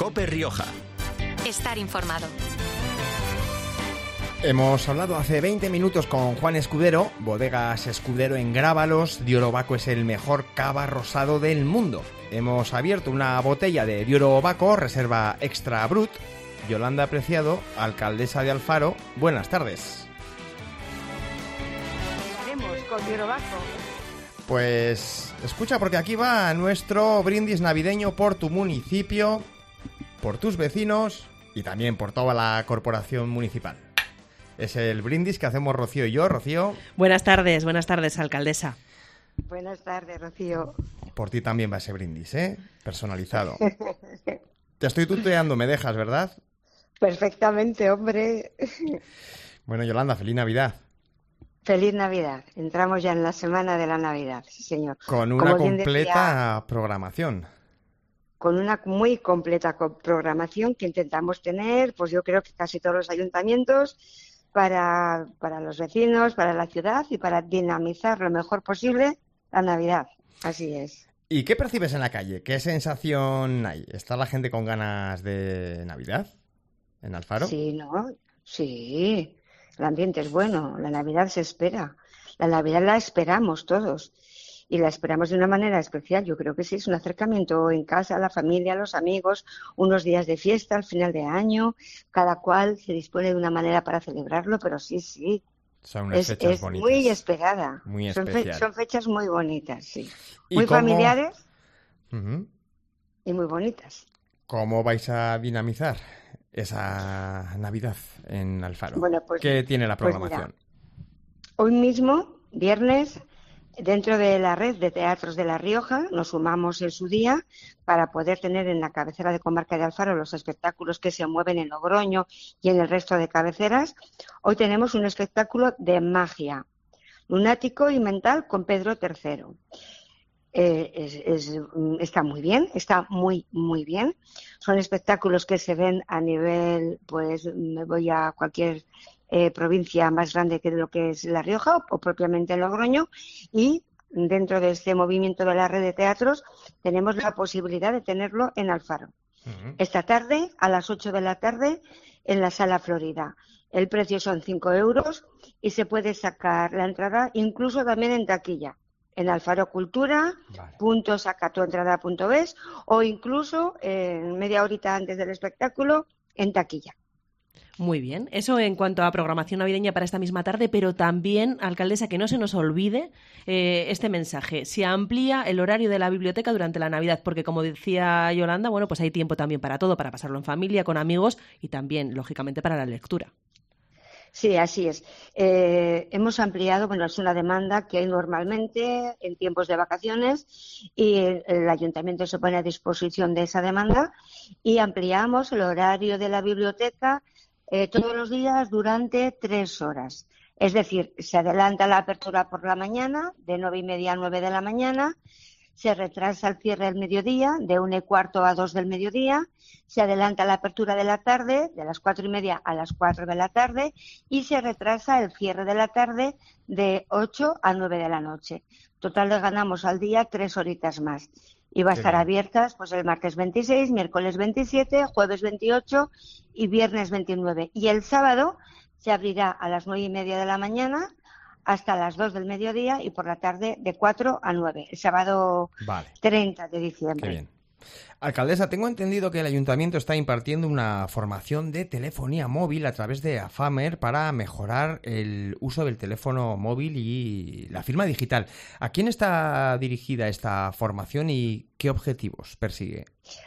COPE Rioja. Estar informado. Hemos hablado hace 20 minutos con Juan Escudero, Bodegas Escudero en Grábalos. Dioro Baco es el mejor cava rosado del mundo. Hemos abierto una botella de Dioro Baco, reserva extra brut. Yolanda Preciado, alcaldesa de Alfaro, buenas tardes. Haremos con Dioro Baco. Pues escucha, porque aquí va nuestro brindis navideño por tu municipio, por tus vecinos y también por toda la corporación municipal. Es el brindis que hacemos Rocío y yo. Rocío. Buenas tardes, alcaldesa. Buenas tardes, Rocío. Por ti también va ese brindis, ¿eh? Personalizado. Te estoy tuteando, me dejas, ¿verdad? Perfectamente, hombre. Bueno, Yolanda, feliz Navidad. Feliz Navidad. Entramos ya en la semana de la Navidad, sí, señor. Con una completa programación. Con una muy completa programación que intentamos tener, pues yo creo que casi todos los ayuntamientos, para los vecinos, para la ciudad y para dinamizar lo mejor posible la Navidad. Así es. ¿Y qué percibes en la calle? ¿Qué sensación hay? ¿Está la gente con ganas de Navidad en Alfaro? Sí, ¿no? Sí, el ambiente es bueno, la Navidad se espera. La Navidad la esperamos todos y la esperamos de una manera especial. Yo creo que sí, es un acercamiento en casa, a la familia, a los amigos, unos días de fiesta al final de año, cada cual se dispone de una manera para celebrarlo, pero sí. Son unas fechas bonitas. Muy esperada. Muy especial. Son fechas muy bonitas, sí. Muy familiares Uh-huh. y muy bonitas. ¿Cómo vais a dinamizar esa Navidad en Alfaro? Bueno, pues, ¿qué tiene la programación? Pues mira, hoy mismo, viernes, dentro de la red de teatros de La Rioja, nos sumamos en su día para poder tener en la cabecera de comarca de Alfaro los espectáculos que se mueven en Logroño y en el resto de cabeceras. Hoy tenemos un espectáculo de magia, lunático y mental con Pedro III. Está muy bien, está muy bien. Son espectáculos que se ven a nivel, pues me voy a cualquier provincia más grande que lo que es La Rioja o propiamente Logroño, y dentro de este movimiento de la red de teatros tenemos la posibilidad de tenerlo en Alfaro. Uh-huh. Esta tarde, a las 8 de la tarde, en la Sala Florida. El precio son 5 euros y se puede sacar la entrada incluso también en taquilla. En Alfaro Cultura, vale. .sacatuentrada.es o incluso media horita antes del espectáculo en taquilla. Muy bien, eso en cuanto a programación navideña para esta misma tarde, pero también, alcaldesa, que no se nos olvide este mensaje. Se amplía el horario de la biblioteca durante la Navidad, porque como decía Yolanda, bueno, pues hay tiempo también para todo, para pasarlo en familia, con amigos y también, lógicamente, para la lectura. Sí, así es. Hemos ampliado, bueno, es una demanda que hay normalmente en tiempos de vacaciones y el ayuntamiento se pone a disposición de esa demanda y ampliamos el horario de la biblioteca todos los días durante 3 horas. Es decir, se adelanta la apertura por la mañana, de 9:30 a 9 de la mañana, se retrasa el cierre al mediodía, de 1:15 a 2 del mediodía, se adelanta la apertura de la tarde, de las 4:30 a las 4 de la tarde, y se retrasa el cierre de la tarde de 8 a 9 de la noche. Total, le ganamos al día 3 horitas más. Y va a estar abiertas pues el martes 26, miércoles 27, jueves 28 y viernes 29. Y el sábado se abrirá a las 9:30 de la mañana hasta las 2 del mediodía y por la tarde de 4 a 9, el sábado 30 de diciembre. Qué bien. Alcaldesa, tengo entendido que el ayuntamiento está impartiendo una formación de telefonía móvil a través de Afamer para mejorar el uso del teléfono móvil y la firma digital. ¿A quién está dirigida esta formación y qué objetivos persigue?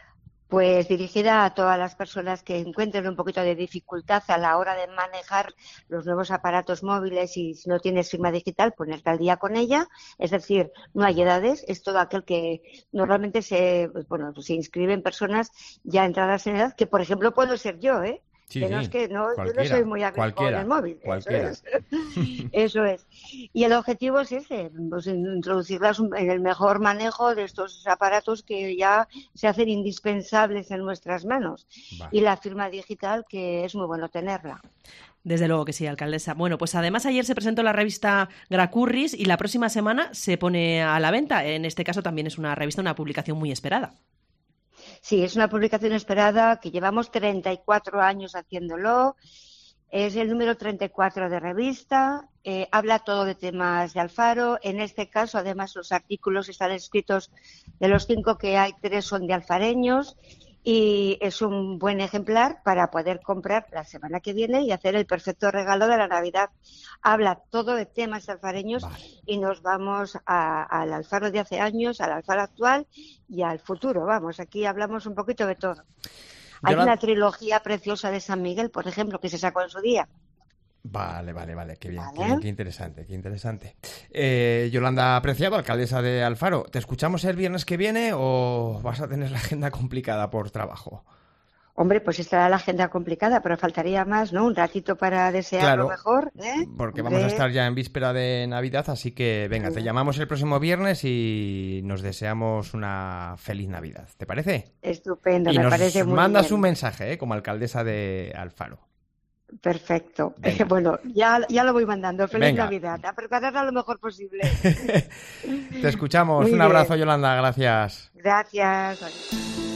Pues dirigida a todas las personas que encuentren un poquito de dificultad a la hora de manejar los nuevos aparatos móviles y si no tienes firma digital, ponerte al día con ella. Es decir, no hay edades, es todo aquel que normalmente se inscriben personas ya entradas en edad, que por ejemplo puedo ser yo, ¿eh? Sí, que no es que no, yo no soy muy hábil con el móvil. Cualquiera. Eso es. Y el objetivo es ese, pues introducirlas en el mejor manejo de estos aparatos que ya se hacen indispensables en nuestras manos. Vale. Y la firma digital, que es muy bueno tenerla. Desde luego que sí, alcaldesa. Bueno, pues además ayer se presentó la revista Gracurris y la próxima semana se pone a la venta. En este caso también es una revista, una publicación muy esperada. Sí, es una publicación esperada que llevamos 34 años haciéndolo. Es el número 34 de revista. Habla todo de temas de Alfaro. En este caso, además, los artículos están escritos, de los 5 que hay, 3 son de alfareños. Y es un buen ejemplar para poder comprar la semana que viene y hacer el perfecto regalo de la Navidad. Habla todo de temas alfareños, vale. Y nos vamos al Alfaro de hace años, al Alfaro actual y al futuro. Vamos, aquí hablamos un poquito de todo. Hay una trilogía preciosa de San Miguel, por ejemplo, que se sacó en su día. Vale, qué bien, ¿vale? Qué interesante. Yolanda Preciado, alcaldesa de Alfaro, ¿te escuchamos el viernes que viene o vas a tener la agenda complicada por trabajo? Hombre, pues estará la agenda complicada, pero faltaría más, ¿no? Un ratito para desear lo mejor, ¿eh? Porque vamos a estar ya en víspera de Navidad, así que venga, te llamamos el próximo viernes y nos deseamos una feliz Navidad, ¿te parece? Estupendo, me parece muy bien. Y nos mandas un mensaje, como alcaldesa de Alfaro. Perfecto. Bueno, ya lo voy mandando. Feliz Navidad. A prepararla lo mejor posible. Te escuchamos. Un abrazo, Yolanda. Gracias. Gracias.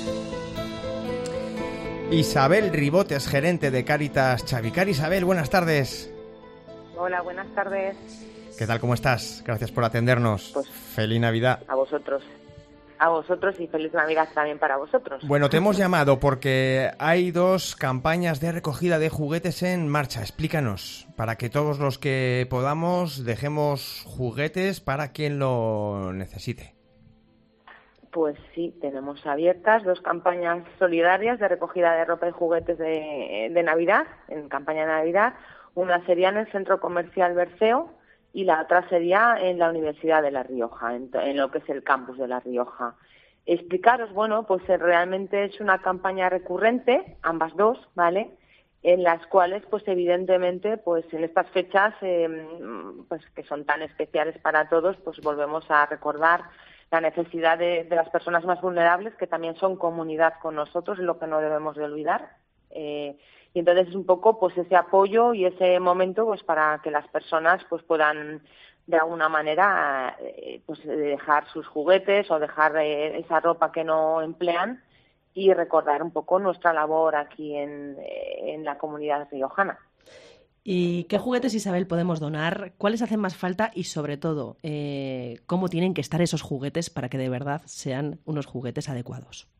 Isabel Ribotes, gerente de Cáritas Chavicar. Isabel, buenas tardes. Hola, buenas tardes. ¿Qué tal? ¿Cómo estás? Gracias por atendernos. Pues, feliz Navidad. A vosotros y feliz Navidad también para vosotros. Bueno, te hemos llamado porque hay 2 campañas de recogida de juguetes en marcha. Explícanos, para que todos los que podamos dejemos juguetes para quien lo necesite. Pues sí, tenemos abiertas 2 campañas solidarias de recogida de ropa y juguetes de Navidad, en campaña de Navidad. Una sería en el Centro Comercial Berceo, y la otra sería en la Universidad de La Rioja, en lo que es el campus de La Rioja. Explicaros, bueno, pues realmente es una campaña recurrente, ambas 2, ¿vale?, en las cuales, pues evidentemente, pues en estas fechas, pues que son tan especiales para todos, pues volvemos a recordar la necesidad de las personas más vulnerables, que también son comunidad con nosotros, es lo que no debemos de olvidar. Y entonces es un poco pues ese apoyo y ese momento pues para que las personas pues puedan de alguna manera pues dejar sus juguetes o dejar esa ropa que no emplean y recordar un poco nuestra labor aquí en la comunidad riojana. ¿Y qué juguetes, Isabel, podemos donar? ¿Cuáles hacen más falta? Y sobre todo, ¿cómo tienen que estar esos juguetes para que de verdad sean unos juguetes adecuados?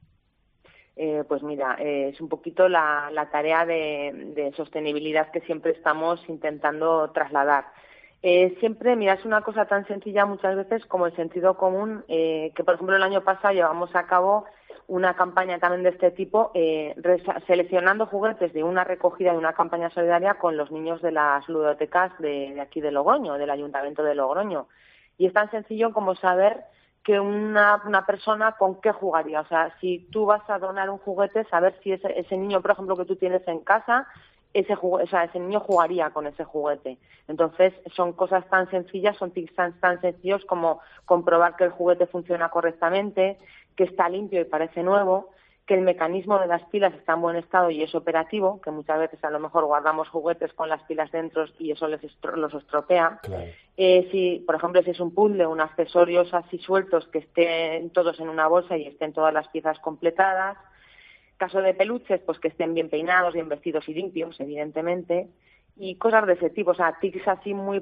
Pues mira, es un poquito la tarea de sostenibilidad que siempre estamos intentando trasladar. Siempre, mira, es una cosa tan sencilla muchas veces como el sentido común, que por ejemplo el año pasado llevamos a cabo una campaña también de este tipo, seleccionando juguetes de una recogida de una campaña solidaria con los niños de las ludotecas de aquí de Logroño, del Ayuntamiento de Logroño. Y es tan sencillo como saber que una persona con qué jugaría. O sea, si tú vas a donar un juguete, saber si ese niño, por ejemplo, que tú tienes en casa, ese niño jugaría con ese juguete. Entonces, son cosas tan sencillas, son tips tan sencillos como comprobar que el juguete funciona correctamente, que está limpio y parece nuevo, que el mecanismo de las pilas está en buen estado y es operativo, que muchas veces a lo mejor guardamos juguetes con las pilas dentro y eso los estropea. Claro. Si, por ejemplo, si es un puzzle, unos accesorios así sueltos que estén todos en una bolsa y estén todas las piezas completadas. Caso de peluches, pues que estén bien peinados, bien vestidos y limpios, evidentemente. Y cosas de ese tipo, o sea, tics así muy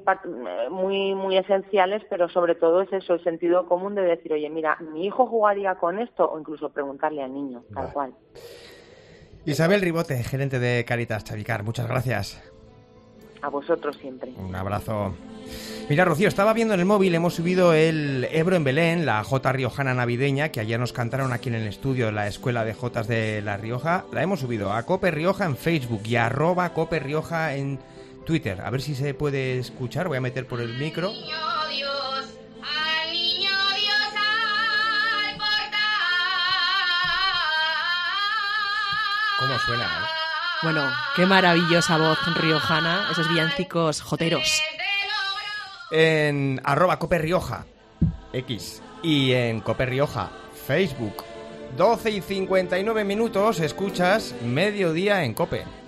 esenciales, pero sobre todo es eso, el sentido común de decir, oye, mira, mi hijo jugaría con esto, o incluso preguntarle al niño, tal cual. Isabel Ribote, gerente de Cáritas Chavicar, muchas gracias. A vosotros siempre. Un abrazo. Mira, Rocío, estaba viendo en el móvil, hemos subido el Ebro en Belén, la Jota riojana navideña, que ayer nos cantaron aquí en el estudio de la Escuela de Jotas de La Rioja. La hemos subido a Cope Rioja en Facebook y a @Cope Rioja en Twitter. A ver si se puede escuchar, voy a meter por el micro. ¿Cómo suena, eh? Bueno, qué maravillosa voz riojana, esos villancicos joteros. En @Cope Rioja, X, y en Cope Rioja, Facebook. 12:59 escuchas Mediodía en Cope.